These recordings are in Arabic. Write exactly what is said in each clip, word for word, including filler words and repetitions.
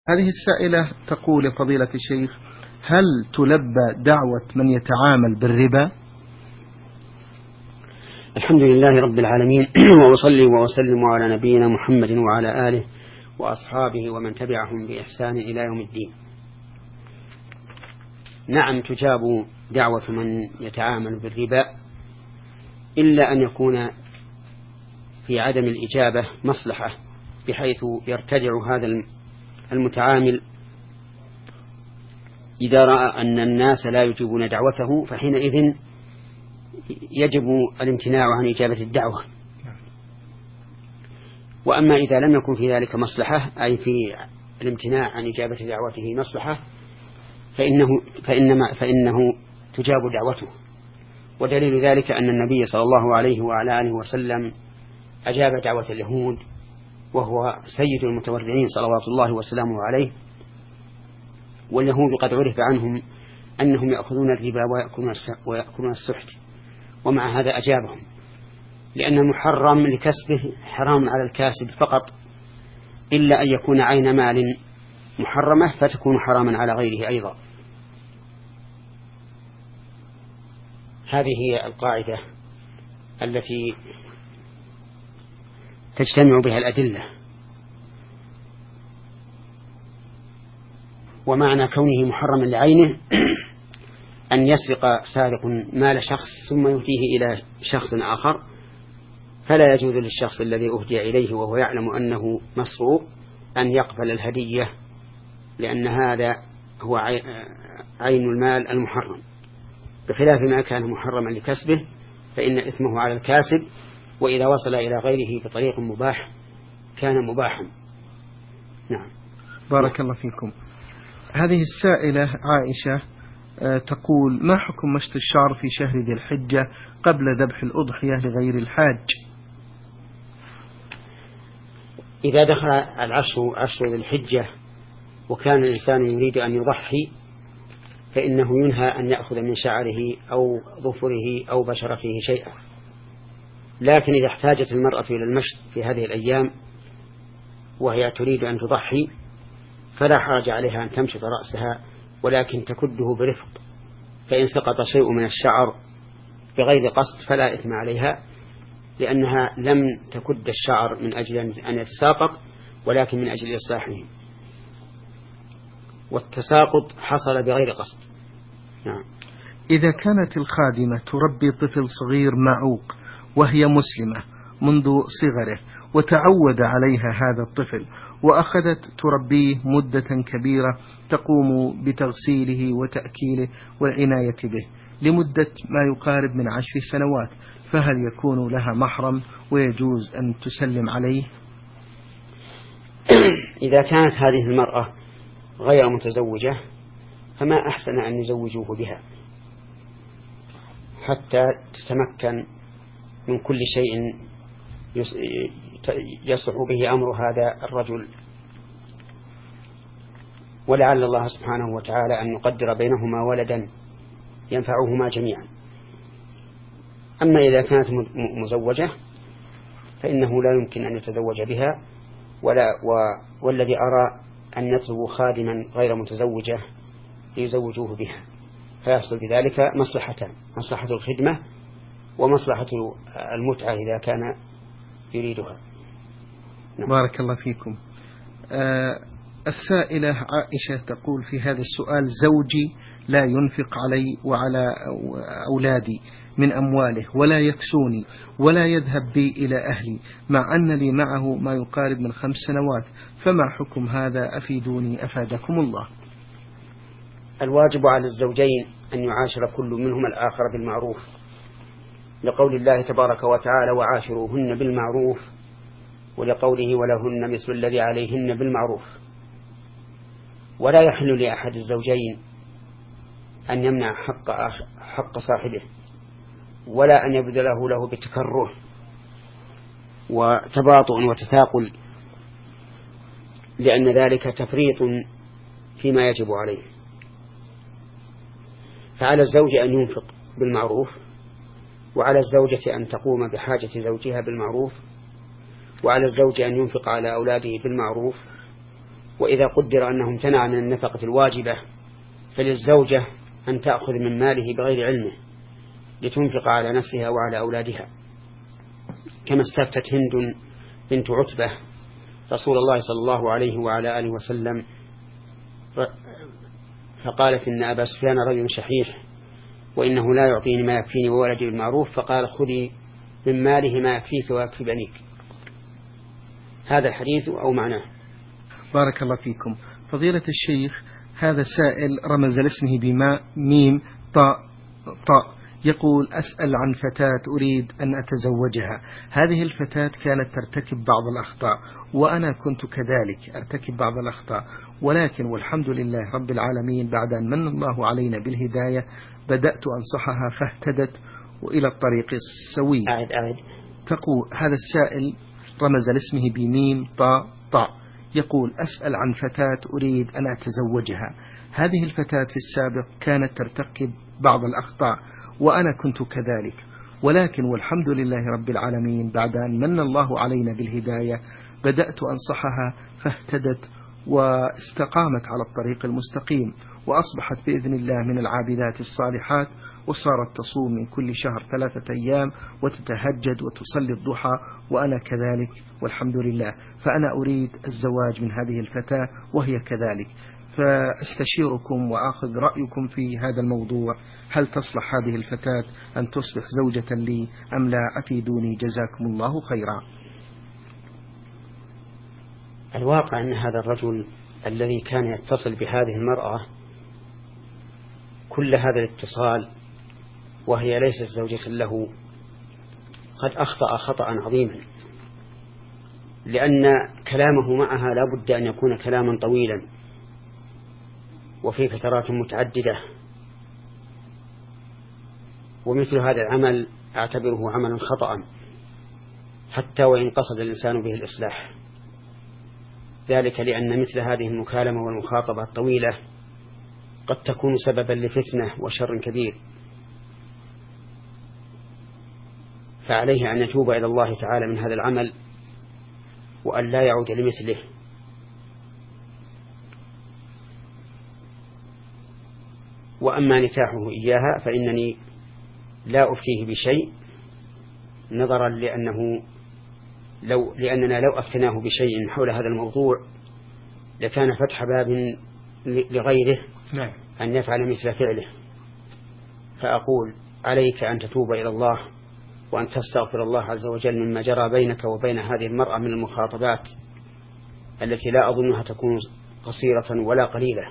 هذه السائلة تقول لفضيلة الشيخ: هل تلبى دعوة من يتعامل بالربا؟ الحمد لله رب العالمين، وأصلي وأسلم على نبينا محمد وعلى آله وأصحابه ومن تبعهم بإحسان إلى يوم الدين. نعم، تجاب دعوة من يتعامل بالربا، إلا أن يكون في عدم الإجابة مصلحة، بحيث يرتدع هذا المتعامل إذا رأى أن الناس لا يجيبون دعوته، فحينئذ يجب الامتناع عن إجابة الدعوة. وأما إذا لم يكن في ذلك مصلحة، أي في الامتناع عن إجابة دعوته مصلحة، فإنه, فإنما فإنه تجاب دعوته. ودليل ذلك أن النبي صلى الله عليه وعلى آله وسلم أجاب دعوة اليهود، وهو سيد المتورعين صلوات الله وسلامه عليه. واليهود قد عرف عنهم أنهم يأخذون الربا ويأكلون السحت، ومع هذا أجابهم، لأن محرم لكسبه حرام على الكاسب فقط، إلا أن يكون عين مال محرمة فتكون حراما على غيره أيضا. هذه هي القاعدة التي تجتمع بها الأدلة. ومعنى كونه محرما لعينه أن يسرق سارق مال شخص ثم يهديه إلى شخص آخر، فلا يجوز للشخص الذي أهدي إليه وهو يعلم أنه مسروق أن يقبل الهدية، لأن هذا هو عين المال المحرم، بخلاف ما كان محرما لكسبه فإن إثمه على الكاسب، وإذا وصل إلى غيره بطريق مباح كان مباحا. نعم. بارك الله فيكم. هذه السائلة عائشة تقول: ما حكم مشط الشعر في شهر ذي الحجة قبل ذبح الأضحية لغير الحاج؟ إذا دخل العشر عشر ذي الحجة وكان الإنسان يريد أن يضحي، فإنه ينهى أن يأخذ من شعره أو ظفره أو بشرته شيئا. لكن إذا احتاجت المرأة إلى المشط في هذه الأيام وهي تريد أن تضحي، فلا حرج عليها أن تمشط رأسها، ولكن تكده برفق، فإن سقط شيء من الشعر بغير قصد فلا إثم عليها، لأنها لم تكد الشعر من أجل أن يتساقط، ولكن من أجل إصلاحه، والتساقط حصل بغير قصد. نعم. إذا كانت الخادمة تربي طفل صغير معوق وهي مسلمة منذ صغره، وتعود عليها هذا الطفل، وأخذت تربيه مدة كبيرة تقوم بتغسيله وتأكيله والعناية به لمدة ما يقارب من عشر سنوات، فهل يكون لها محرم ويجوز أن تسلم عليه؟ إذا كانت هذه المرأة غير متزوجة فما أحسن أن يزوجوه بها حتى تتمكن من كل شيء يصلح به أمر هذا الرجل، ولعل الله سبحانه وتعالى أن يقدر بينهما ولدا ينفعهما جميعا. أما إذا كانت مزوجة فإنه لا يمكن أن يتزوج بها، ولا والذي أرى أن يطلب خادما غير متزوجة ليزوجوه بها، فيحصل بذلك مصلحتان: مصلحة الخدمة ومصلحة المتعة إذا كان يريدها. نعم. بارك الله فيكم. آه السائلة عائشة تقول في هذا السؤال: زوجي لا ينفق علي وعلى أولادي من أمواله، ولا يكسوني ولا يذهب بي إلى أهلي، مع أن لي معه ما يقارب من خمس سنوات، فما حكم هذا؟ أفيدوني أفادكم الله. الواجب على الزوجين أن يعاشر كل منهما الآخر بالمعروف، لقول الله تبارك وتعالى: وعاشروهن بالمعروف، ولقوله: ولهن مثل الذي عليهن بالمعروف. ولا يحل لأحد الزوجين أن يمنع حق, حق صاحبه، ولا أن يبذله له بتكره وتباطؤ وتثاقل، لأن ذلك تفريط فيما يجب عليه. فعلى الزوج أن ينفق بالمعروف، وعلى الزوجة أن تقوم بحاجة زوجها بالمعروف، وعلى الزوج أن ينفق على أولاده بالمعروف، وإذا قدر أنه امتنع من النفقة الواجبة فللزوجة أن تأخذ من ماله بغير علمه لتنفق على نفسها وعلى أولادها، كما استفتت هند بنت عتبة رسول الله صلى الله عليه وعلى آله وسلم فقالت إن أبا سفيان رجل شحيح وإنه لا يعطيني ما يكفيني وولدي بالمعروف، فقال خذي من ماله ما يكفيك ويكفي بنيك. هذا الحديث أو معناه. بارك الله فيكم. فضيلة الشيخ، هذا سائل رمز لاسمه بماء ميم طاء طاء، يقول أسأل عن فتاة أريد أن أتزوجها. هذه الفتاة كانت ترتكب بعض الأخطاء وأنا كنت كذلك أرتكب بعض الأخطاء، ولكن والحمد لله رب العالمين بعد أن من الله علينا بالهداية بدأت أنصحها فاهتدت وإلى الطريق السوي. أعد أعد. تقول هذا السائل رمز لاسمه بميم طاء طاء، يقول أسأل عن فتاة أريد أن أتزوجها. هذه الفتاة في السابق كانت ترتكب بعض الأخطاء وأنا كنت كذلك، ولكن والحمد لله رب العالمين بعد أن من الله علينا بالهداية بدأت أنصحها فاهتدت واستقامت على الطريق المستقيم، وأصبحت بإذن الله من العابدات الصالحات، وصارت تصوم من كل شهر ثلاثة أيام وتتهجد وتصلي الضحى وأنا كذلك والحمد لله. فأنا أريد الزواج من هذه الفتاة وهي كذلك، فاستشيركم وآخذ رأيكم في هذا الموضوع. هل تصلح هذه الفتاة أن تصبح زوجة لي أم لا؟ أفيدوني جزاكم الله خيرا. الواقع أن هذا الرجل الذي كان يتصل بهذه المرأة كل هذا الاتصال وهي ليست زوجة له قد أخطأ خطأ عظيما، لأن كلامه معها لا بد أن يكون كلاما طويلا وفي فترات متعددة، ومثل هذا العمل أعتبره عملا خطأ حتى وإن قصد الإنسان به الإصلاح، ذلك لأن مثل هذه المكالمة والمخاطبة الطويلة قد تكون سببا لفتنة وشر كبير، فعليه أن يتوب إلى الله تعالى من هذا العمل وأن لا يعود لمثله. وأما نكاحه إياها فإنني لا أفتيه بشيء نظرا لأنه لو لأننا لو أفتناه بشيء حول هذا الموضوع لكان فتح باب لغيره نعم. أن يفعل مثل فعله. فأقول عليك أن تتوب إلى الله وأن تستغفر الله عز وجل مما جرى بينك وبين هذه المرأة من المخاطبات التي لا أظنها تكون قصيرة ولا قليلة.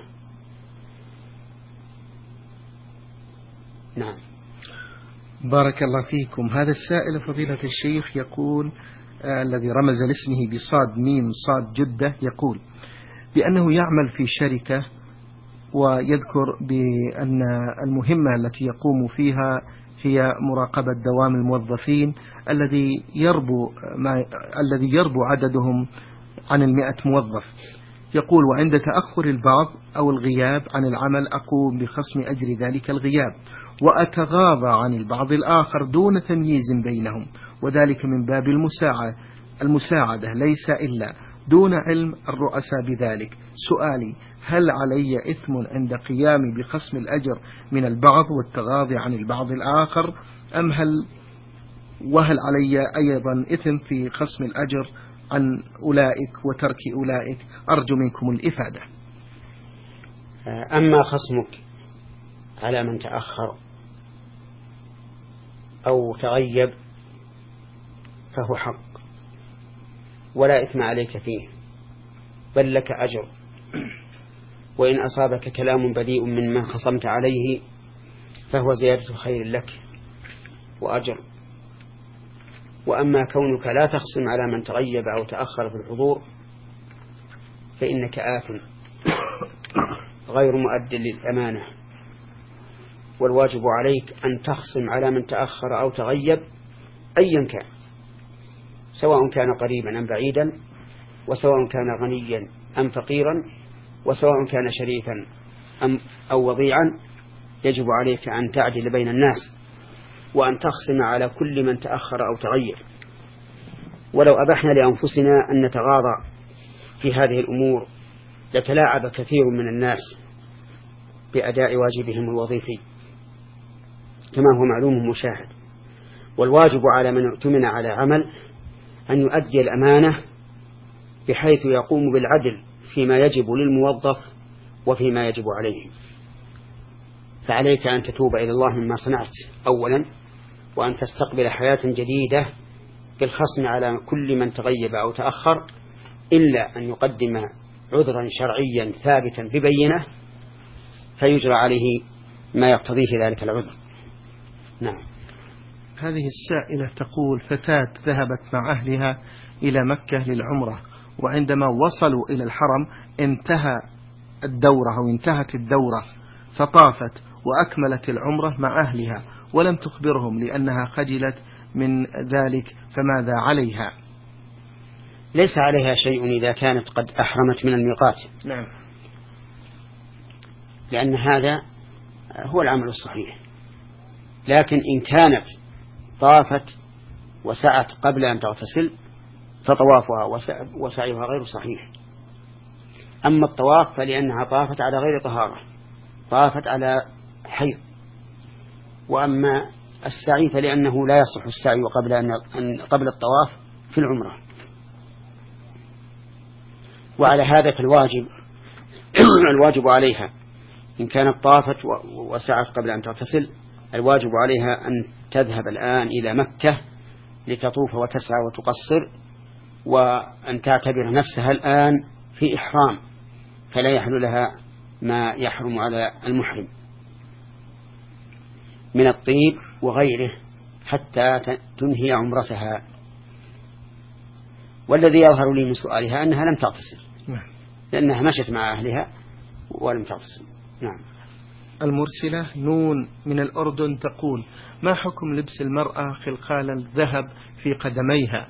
نعم. بارك الله فيكم. هذا السائل فضيلة الشيخ يقول آه الذي رمز لاسمه بصاد ميم صاد جدة، يقول بأنه يعمل في شركة ويذكر بأن المهمة التي يقوم فيها هي مراقبة دوام الموظفين الذي يربو ما الذي يربو عددهم عن المئة موظف. يقول وعند تأخر البعض أو الغياب عن العمل أقوم بخصم أجر ذلك الغياب وأتغاضى عن البعض الآخر دون تمييز بينهم، وذلك من باب المساعدة المساعدة ليس إلا دون علم الرؤساء بذلك. سؤالي هل علي إثم عند قيامي بخصم الأجر من البعض والتغاضي عن البعض الآخر، أم هل وهل علي أيضا إثم في خصم الأجر عن أولئك وترك أولئك؟ أرجو منكم الإفادة. أما خصمك على من تأخر أو تغيب فهو حق ولا إثم عليك فيه، بل لك أجر، وإن أصابك كلام بذيء ممن خصمت عليه فهو زيادة خير لك وأجر. وأما كونك لا تخصم على من تغيب أو تأخر في الحضور فإنك آثم غير مؤد للأمانة، والواجب عليك أن تخصم على من تأخر أو تغيب أيا كان، سواء كان قريبا أم بعيدا، وسواء كان غنيا أم فقيرا، وسواء كان شريفا أم أو وضيعا. يجب عليك أن تعدل بين الناس وأن تخصم على كل من تأخر أو تغير. ولو أبحنا لأنفسنا أن نتغاضى في هذه الأمور يتلاعب كثير من الناس بأداء واجبهم الوظيفي كما هو معلوم مشاهد. والواجب على من اؤتمن على عمل أن يؤدي الأمانة بحيث يقوم بالعدل فيما يجب للموظف وفيما يجب عليه. فعليك أن تتوب إلى الله مما صنعت أولا، وأن تستقبل حياة جديدة بالخصم على كل من تغيب أو تأخر، إلا أن يقدم عذرا شرعيا ثابتا ببينه فيجرى عليه ما يقتضيه ذلك العذر. نعم. هذه السائلة تقول: فتاة ذهبت مع أهلها إلى مكة للعمرة، وعندما وصلوا إلى الحرم انتهى الدورة أو انتهت الدورة، فطافت وأكملت العمرة مع أهلها ولم تخبرهم لأنها خجلت من ذلك، فماذا عليها؟ ليس عليها شيء إذا كانت قد أحرمت من الميقات. نعم. لأن هذا هو العمل الصحيح. لكن إن كانت طافت وسعت قبل أن تغتسل فطوافها وسعيها غير صحيح. أما الطواف فلأنها طافت على غير طهارة، طافت على حيض. وأما السعي فلأنه لا يصح السعي قبل أن قبل الطواف في العمرة. وعلى هذا فالواجب الواجب عليها إن كانت طافت وسعت قبل أن تغتسل، الواجب عليها أن تذهب الآن إلى مكة لتطوف وتسعى وتقصر، وأن تعتبر نفسها الآن في إحرام، فلا يحل لها ما يحرم على المحرم من الطيب وغيره حتى تنهي عمرتها. والذي يظهر لي من سؤالها أنها لم تغتسل، لأنها مشت مع أهلها ولم تغتسل. نعم. المرسلة نون من الأردن تقول: ما حكم لبس المرأة خلخال الذهب في قدميها؟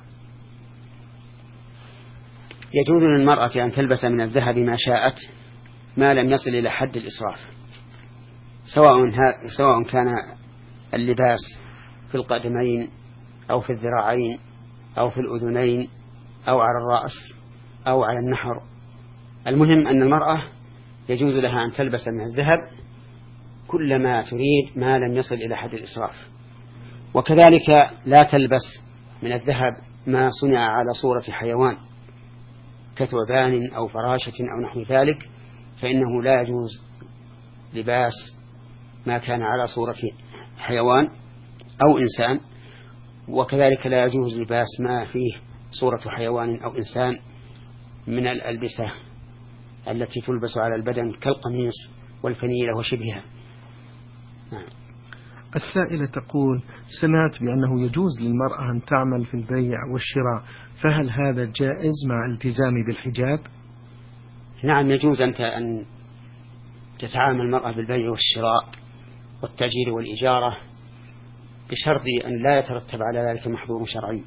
يجوز للمرأة أن تلبس من الذهب ما شاءت ما لم يصل إلى حد الإسراف، سواء سواء كان اللباس في القدمين أو في الذراعين أو في الأذنين أو على الرأس أو على النحر. المهم أن المرأة يجوز لها أن تلبس من الذهب كلما تريد ما لم يصل إلى حد الإسراف. وكذلك لا تلبس من الذهب ما صنع على صورة حيوان كثعبان أو فراشة أو نحو ذلك، فإنه لا يجوز لباس ما كان على صورة حيوان أو إنسان. وكذلك لا يجوز لباس ما فيه صورة حيوان أو إنسان من الألبسة التي تلبس على البدن كالقميص والفنيلة وشبهها. نعم. السائلة تقول: سمعت بأنه يجوز للمرأة أن تعمل في البيع والشراء، فهل هذا جائز مع التزامي بالحجاب؟ نعم، يجوز أن تتعامل المرأة بالبيع والشراء والتأجير والإجارة بشرط أن لا يترتب على ذلك محظور شرعي.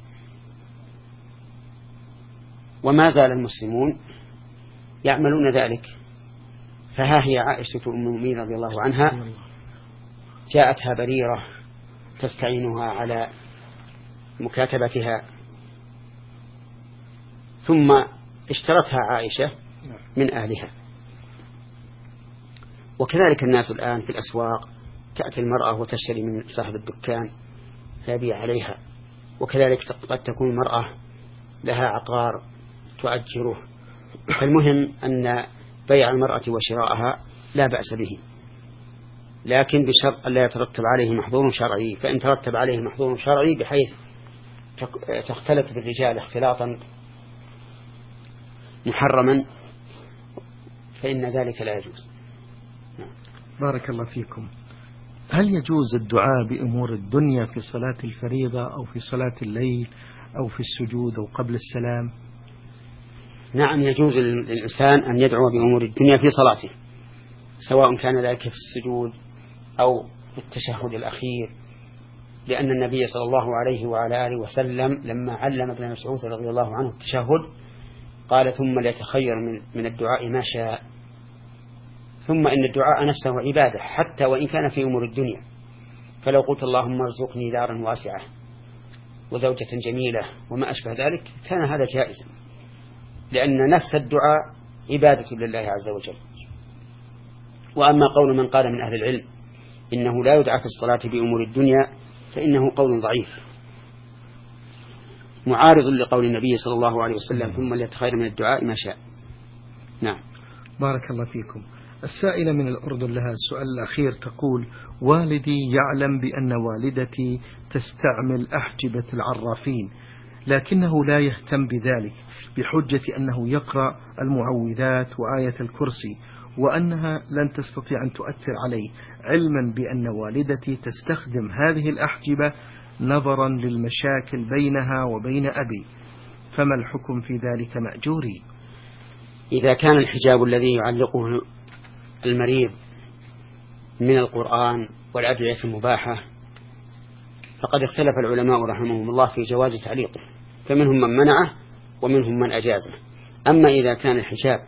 وما زال المسلمون يعملون ذلك. فها هي عائشة أم المؤمنين رضي الله عنها جاءتها بريرة تستعينها على مكاتبتها، ثم اشترتها عائشة من أهلها. وكذلك الناس الآن في الأسواق تأتي المرأة وتشتري من صاحب الدكان فيبيع عليها. وكذلك قد تكون المرأة لها عقار تؤجره. فالمهم أن بيع المرأة وشراءها لا بأس به، لكن بشرط ألا يترتب عليه محظور شرعي. فإن ترتب عليه محظور شرعي بحيث تختلط بالرجال اختلاطا محرما فإن ذلك لا يجوز. بارك الله فيكم. هل يجوز الدعاء بأمور الدنيا في صلاة الفريضة أو في صلاة الليل أو في السجود أو قبل السلام؟ نعم، يجوز للإنسان أن يدعو بأمور الدنيا في صلاته، سواء كان ذلك في السجود أو في التشهد الأخير، لأن النبي صلى الله عليه وعلى آله وسلم لما علم ابن مسعود رضي الله عنه التشهد قال: ثم ليتخير من, من الدعاء ما شاء. ثم إن الدعاء نفسه عبادة حتى وإن كان في أمور الدنيا. فلو قلت اللهم ارزقني دارا واسعة وزوجة جميلة وما أشبه ذلك كان هذا جائزا، لأن نفس الدعاء عبادة لله عز وجل. وأما قول من قال من أهل العلم إنه لا يدعى في الصلاة بأمور الدنيا فإنه قول ضعيف معارض لقول النبي صلى الله عليه وسلم ثم ليتخير من الدعاء ما شاء. نعم. بارك الله فيكم. السائلة من الأردن لها السؤال الأخير تقول: والدي يعلم بأن والدتي تستعمل أحجبة العرافين لكنه لا يهتم بذلك بحجة أنه يقرأ المعوذات وآية الكرسي وأنها لن تستطيع أن تؤثر عليه، علما بأن والدتي تستخدم هذه الأحجبة نظرا للمشاكل بينها وبين أبي، فما الحكم في ذلك مأجوري؟ إذا كان الحجاب الذي يعلقه المريض من القرآن والأدعية المباحة فقد اختلف العلماء رحمهم الله في جواز تعليقه، فمنهم من منعه ومنهم من أجازه. أما إذا كان الحجاب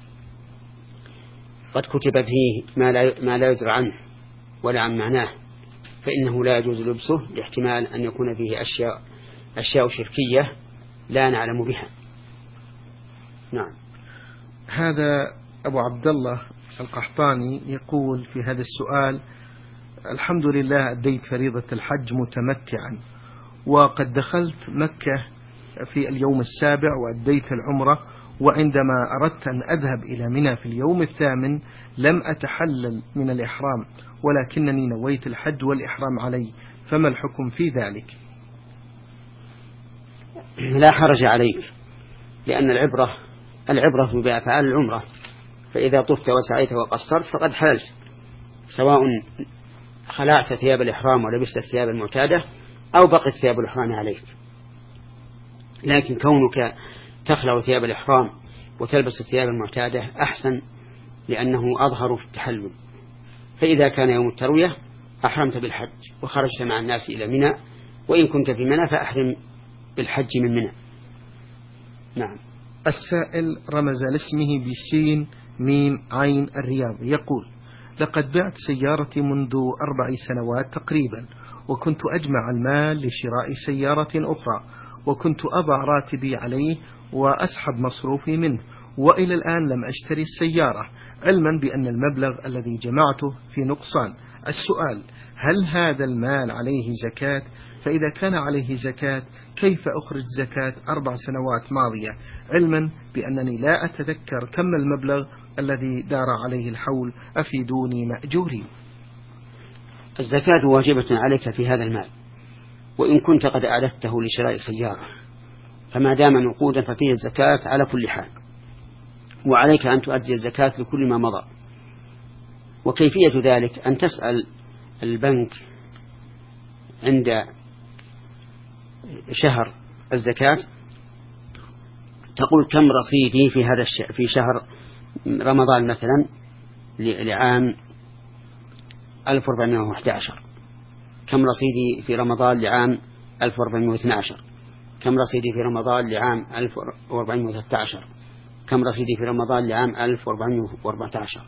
قد كتب فيه ما لا, ما لا يدرى عنه ولا عن معناه فإنه لا يجوز لبسه لاحتمال أن يكون فيه أشياء, أشياء شركية لا نعلم بها. نعم. هذا أبو عبد الله القحطاني يقول في هذا السؤال: الحمد لله أديت فريضة الحج متمتعا، وقد دخلت مكة في اليوم السابع وأديت العمرة، وعندما أردت أن أذهب إلى منى في اليوم الثامن لم أتحلل من الإحرام ولكنني نويت الحج والإحرام علي، فما الحكم في ذلك؟ لا حرج عليك، لأن العبرة العبرة بأفعال العمرة، فإذا طفت وسعيت وقصرت فقد حللت، سواء خلعت ثياب الإحرام ولبست الثياب المعتادة أو بقت ثياب الإحرام عليك. لكن كونك تخلع ثياب الإحرام وتلبس الثياب المعتادة أحسن، لأنه أظهر في التحلل. فإذا كان يوم التروية أحرمت بالحج وخرجت مع الناس إلى منى، وإن كنت في منى فأحرم بالحج من منى. نعم. السائل رمز لاسمه بسين ميم عين الرياض يقول: لقد بعت سيارتي منذ أربع سنوات تقريبا، وكنت أجمع المال لشراء سيارة أخرى، وكنت أضع راتبي عليه وأسحب مصروفي منه، وإلى الآن لم أشتري السيارة، علما بأن المبلغ الذي جمعته في نقصان. السؤال: هل هذا المال عليه زكاة؟ فإذا كان عليه زكاة كيف أخرج زكاة أربع سنوات ماضية، علما بأنني لا أتذكر كم المبلغ الذي دار عليه الحول؟ أفيدوني مأجوري. الزكاة واجبة عليك في هذا المال، وإن كنت قد أعددته لشراء سيارة، فما دام نقودا ففيه الزكاة على كل حال، وعليك أن تؤدي الزكاة لكل ما مضى. وكيفية ذلك أن تسأل البنك عند شهر الزكاة، تقول: كم رصيدي في هذا الشهر في شهر رمضان مثلا لعام ألف وأربعمائة وأحد عشر، كم رصيدي في رمضان لعام ألف وأربعمائة واثني عشر، كم رصيدي في رمضان لعام ألف وأربعمائة وثلاثة عشر، كم رصيدي في رمضان لعام ألف وأربعمائة وأربعة عشر،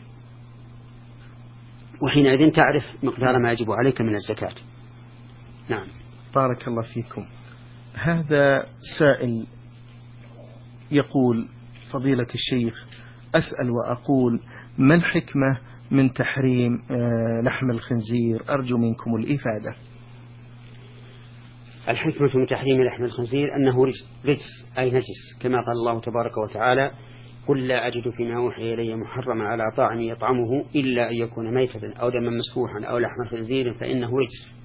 وحينئذ تعرف مقدار ما يجب عليك من الزكاة. نعم. بارك الله فيكم. هذا سائل يقول: فضيلة الشيخ، أسأل وأقول: ما الحكمة من تحريم لحم الخنزير؟ أرجو منكم الإفادة. الحكمة من تحريم لحم الخنزير أنه رجس أي نجس، كما قال الله تبارك وتعالى: قل لا أجد فيما أوحي إلي محرما على طاعم يطعمه إلا أن يكون ميتة أو دما مسفوحا أو لحم خنزير فإنه رجس.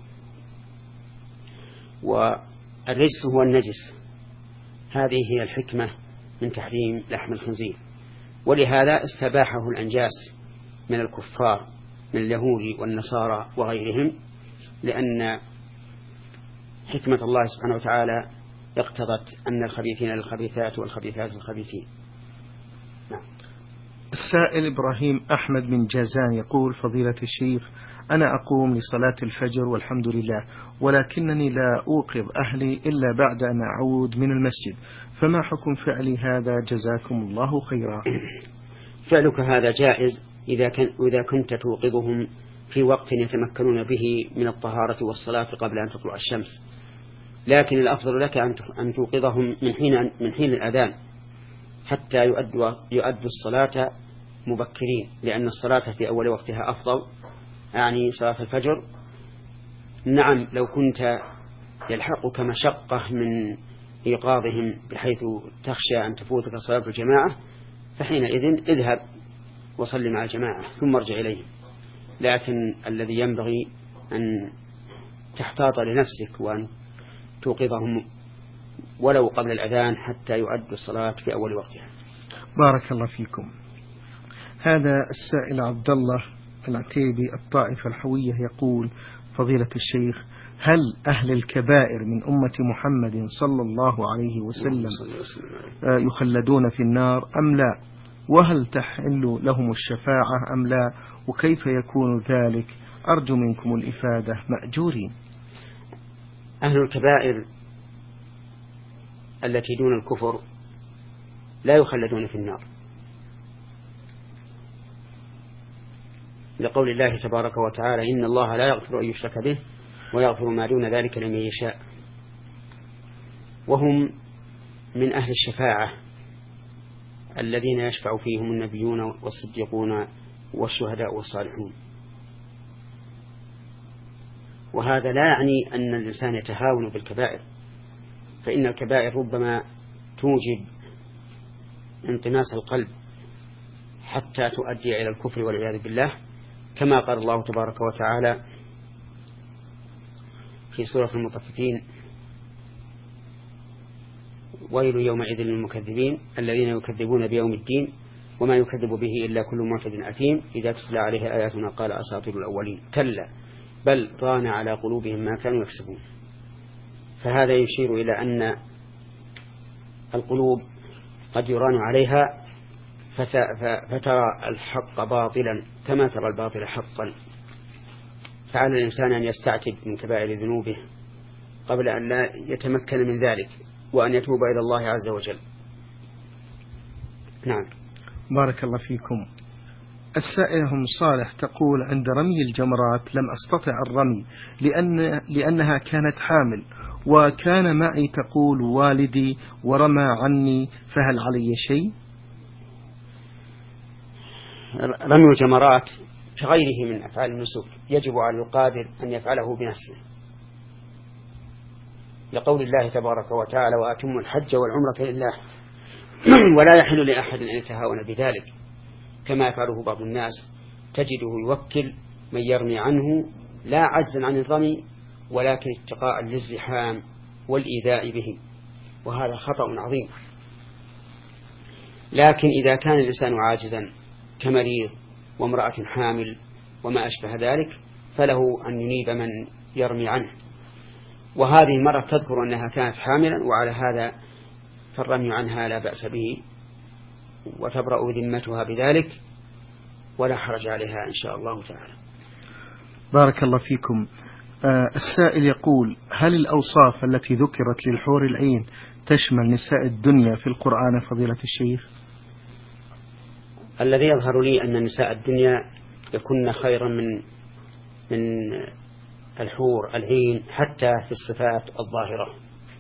والرجس هو النجس، هذه هي الحكمة من تحريم لحم الخنزير، ولهذا استباحه الأنجاس من الكفار من اليهود والنصارى وغيرهم، لأن حكمة الله سبحانه وتعالى اقتضت أن الخبيثين للخبيثات والخبيثات للخبيثين. نعم. السائل إبراهيم أحمد من جازان يقول: فضيلة الشيخ، أنا أقوم لصلاة الفجر والحمد لله، ولكنني لا أوقظ أهلي إلا بعد أن أعود من المسجد، فما حكم فعلي هذا؟ جزاكم الله خيرا. فعلك هذا جائز إذا, كان إذا كنت توقظهم في وقت يتمكنون به من الطهارة والصلاة قبل أن تطلع الشمس، لكن الأفضل لك أن توقظهم من حين, من حين الأذان، حتى يؤدوا, يؤدوا الصلاة مبكرين، لأن الصلاة في أول وقتها أفضل، يعني صلاة الفجر. نعم لو كنت يلحقك مشقة من إيقاظهم بحيث تخشى أن تفوتك صلاة الجماعة، فحينئذ اذهب وصل مع الجماعة ثم ارجع إليهم. لكن الذي ينبغي أن تحتاط لنفسك وأن توقظهم ولو قبل الأذان حتى يؤدوا الصلاة في أول وقتها. بارك الله فيكم. هذا السائل عبد الله العتيبي الطائفة الحوية يقول: فضيلة الشيخ، هل أهل الكبائر من أمة محمد صلى الله عليه وسلم يخلدون في النار أم لا؟ وهل تحل لهم الشفاعة أم لا؟ وكيف يكون ذلك؟ أرجو منكم الإفادة مأجورين. أهل الكبائر التي دون الكفر لا يخلدون في النار، لقول الله تبارك وتعالى: إن الله لا يغفر أن يشرك به ويغفر ما دون ذلك لمن يشاء. وهم من أهل الشفاعة الذين يشفع فيهم النبيون والصديقون والشهداء والصالحون. وهذا لا يعني أن الإنسان يتهاون بالكبائر، فإن الكبائر ربما توجب انطماس القلب حتى تؤدي إلى الكفر والعياذ بالله، كما قال الله تبارك وتعالى في سورة المطففين: ويل يومئذ للمكذبين الذين يكذبون بيوم الدين وما يكذب به إلا كل معتد أثيم إذا تتلى عليه آياتنا قال أساطير الأولين كلا بل ران على قلوبهم ما كانوا يكسبون. فهذا يشير إلى أن القلوب قد يران عليها فترى الحق باطلا كما ترى الباطل حقا. فعلى الإنسان أن يستعتب من كبائر ذنوبه قبل أن لا يتمكن من ذلك، وأن يتوب إلى الله عز وجل. نعم. بارك الله فيكم. السائلة أم صالح تقول: عند رمي الجمرات لم أستطع الرمي لأن لأنها كانت حامل، وكان معي تقول والدي ورمى عني، فهل علي شيء؟ رمي الجمرات كغيره من أفعال النسك يجب على القادر أن يفعله بنفسه، لقول الله تبارك وتعالى: وأتموا الحج والعمرة لله ولا يحل لأحد أن يتهاون بذلك، كما يفعله بعض الناس، تجده يوكل من يرمي عنه لا عجزا عن الرمي ولكن اتقاء للزحام والإيذاء به، وهذا خطأ عظيم. لكن إذا كان الإنسان عاجزا كمريض وامرأة حامل وما أشبه ذلك فله أن ينيب من يرمي عنه. وهذه المرة تذكر أنها كانت حاملا، وعلى هذا فالرمي عنها لا بأس به وتبرأ ذمتها بذلك ولا حرج عليها إن شاء الله تعالى. بارك الله فيكم. آه السائل يقول: هل الأوصاف التي ذكرت للحور العين تشمل نساء الدنيا في القرآن فضيلة الشيخ؟ الذي يظهر لي أن نساء الدنيا يكون خيرا من من الحور العين حتى في الصفات الظاهرة،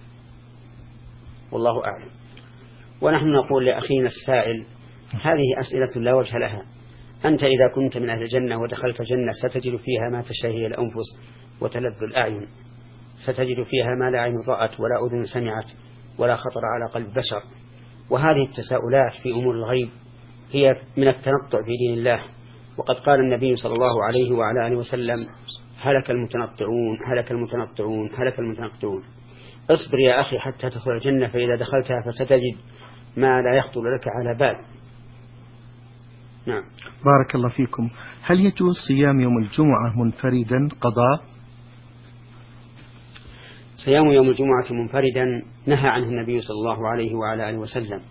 والله أعلم. ونحن نقول لأخينا السائل: هذه أسئلة لا وجه لها. أنت إذا كنت من أهل الجنة ودخلت جنة ستجد فيها ما تشتهي الأنفس وتلذ الأعين، ستجد فيها ما لا عين رأت ولا أذن سمعت ولا خطر على قلب بشر. وهذه التساؤلات في أمور الغيب هي من التنطع في دين الله، وقد قال النبي صلى الله عليه وعلى آله وسلم: هلك المتنطعون هلك المتنطعون هلك المتنطعون. اصبر يا أخي حتى تدخل الجنة، فإذا دخلتها فستجد ما لا يخطر لك على بال. نعم. بارك الله فيكم. هل يجوز صيام يوم الجمعة منفردا قضاء؟ صيام يوم الجمعة منفردا نهى عنه النبي صلى الله عليه وعلى آله وسلم.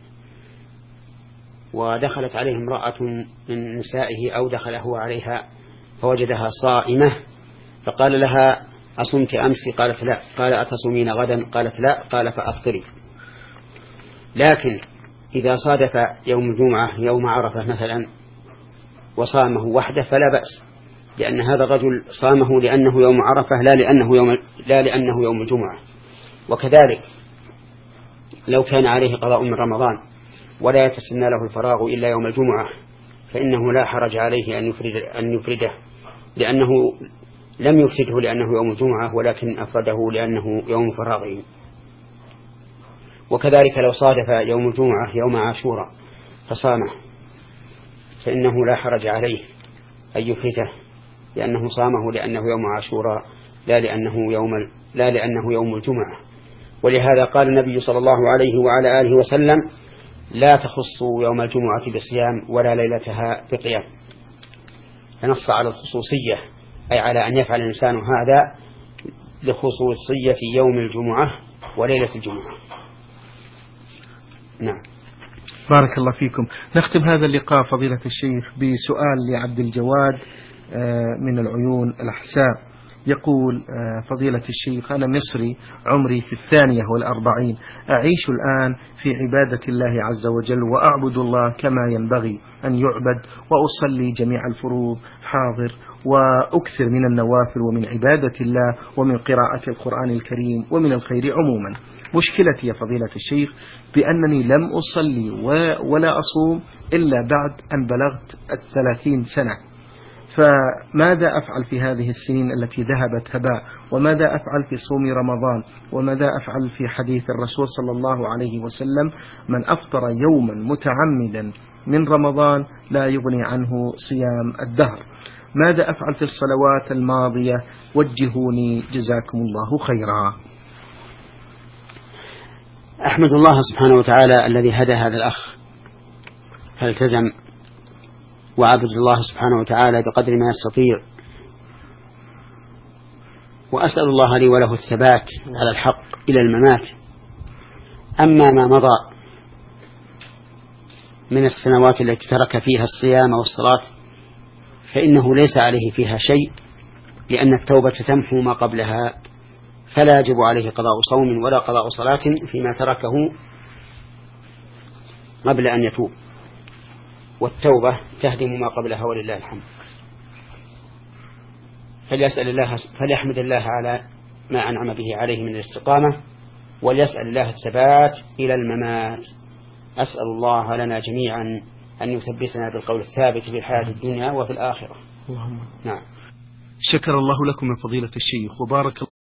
ودخلت عليه امرأة من نسائه أو دخل هو عليها فوجدها صائمة فقال لها: أصمت أمس؟ قالت لا. قال: أتصومين غدا؟ قالت لا. قال: فأفطري. لكن إذا صادف يوم الجمعة يوم عرفة مثلا وصامه وحده فلا بأس، لأن هذا الرجل صامه لأنه يوم عرفة لا لأنه يوم, لا لأنه يوم الجمعة. وكذلك لو كان عليه قضاء من رمضان ولا يتسنى له الفراغ إلا يوم الجمعة، فإنه لا حرج عليه أن يفرد أن يفرده، لأنه لم يفسده لأنه يوم الجمعة، ولكن أفرده لأنه يوم فراغه. وكذلك لو صادف يوم الجمعة يوم عاشوراء فصامه فإنه لا حرج عليه أن يفرده، لأنه صامه لأنه يوم عاشوراء لا لأنه يوم لا لأنه يوم الجمعة. ولهذا قال النبي صلى الله عليه وعلى آله وسلم: لا تخصوا يوم الجمعة بصيام ولا ليلتها بقيام. فنص على الخصوصية، أي على أن يفعل الإنسان هذا لخصوصية يوم الجمعة وليلة الجمعة. نعم. بارك الله فيكم. نختم هذا اللقاء فضيلة الشيخ بسؤال لعبد الجواد من العيون الأحساء. يقول: فضيلة الشيخ، أنا مصري عمري في الثانية والأربعين، أعيش الآن في عبادة الله عز وجل وأعبد الله كما ينبغي أن يعبد، وأصلي جميع الفروض حاضر، وأكثر من النوافل ومن عبادة الله ومن قراءة القرآن الكريم ومن الخير عموما. مشكلتي يا فضيلة الشيخ بأنني لم أصلي ولا أصوم إلا بعد أن بلغت الثلاثين سنة، فماذا أفعل في هذه السنين التي ذهبت هباء؟ وماذا أفعل في صوم رمضان؟ وماذا أفعل في حديث الرسول صلى الله عليه وسلم: من أفطر يوما متعمدا من رمضان لا يغني عنه صيام الدهر؟ ماذا أفعل في الصلوات الماضية؟ وجهوني جزاكم الله خيرا. أحمد الله سبحانه وتعالى الذي هدى هذا الأخ فالتزم وعبد الله سبحانه وتعالى بقدر ما يستطيع، وأسأل الله لي وله الثبات على الحق إلى الممات. أما ما مضى من السنوات التي ترك فيها الصيام والصلاة فإنه ليس عليه فيها شيء، لأن التوبة تمحو ما قبلها، فلا يجب عليه قضاء صوم ولا قضاء صلاة فيما تركه قبل أن يتوب، والتوبة تهدم ما قبلها ولله الحمد. فليسأل الله فليحمد الله على ما أنعم به عليه من الاستقامة، وليسأل الله الثبات إلى الممات. أسأل الله لنا جميعا أن يثبتنا بالقول الثابت في الحياة الدنيا وفي الآخرة. اللهم. نعم. شكر الله لكم من فضيلة الشيخ وبارك